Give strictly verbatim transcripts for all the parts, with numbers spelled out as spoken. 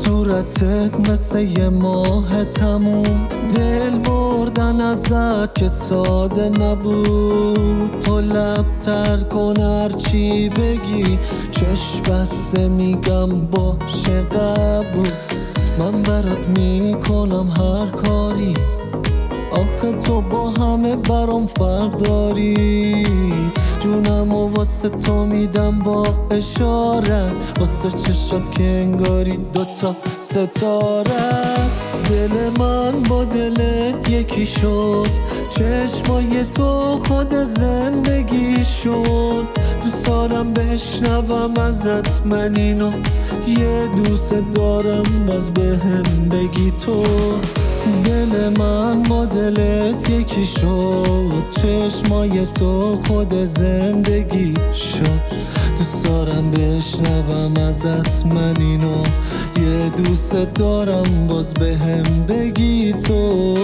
صورتت مثل یه ماه تموم، دل بردن ازت که ساده نبود. تو لب تر کن هرچی بگی، چشم بسته میگم باشه قبول. من برات میکنم هر کاری، آخه تو با همه برام فرق داری. جونم و واسه تو میدم با اشاره، واسه چشات که انگاری دوتا ستاره است. دل من با دلت یکی شد، چشمای تو خود زندگی شد. دوست دارم بشنوم ازت من اینو، یه دوست دارم باز بهم بگی تو. دل من با دلت یکی شد، چشمای تو خود زندگی شد. دوست دارم بشنوم ازت من اینو، یه دوست دارم باز بهم بگی تو.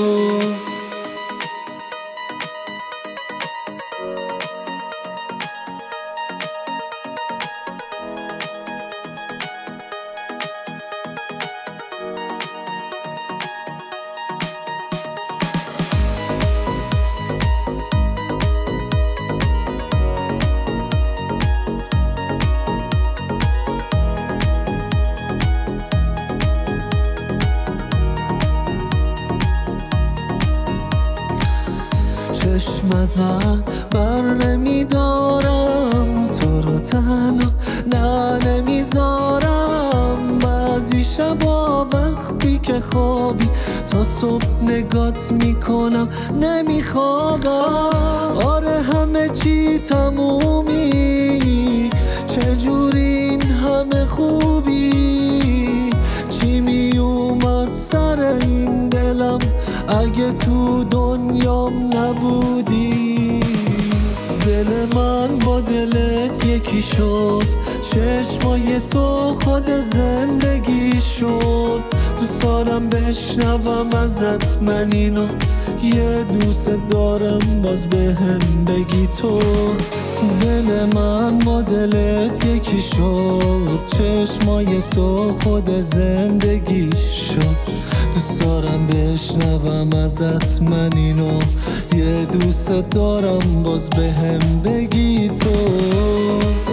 چشم ازت بر نمیدارم، تو رو تنها نه نمیذارم. بعضی شبا وقتی که خوابی تا صبح نگات میکنم نمیخوابم. آره همه چی تمومی، چجوری این همه خوبی؟ چی میومد سر این دلم اگه تو دنیام نبودی؟ دل من با دلت یکی شد، چشمای تو خود زندگی شد. دوست دارم بشنوم ازت من اینو، یه دوست دارم باز بهم بگی تو. دل من با دلت یکی شد، چشمای تو خود زندگی شد. دوست دارم بشنوم ازت من اینو، یه دوست دارم باز بهم بگی تو.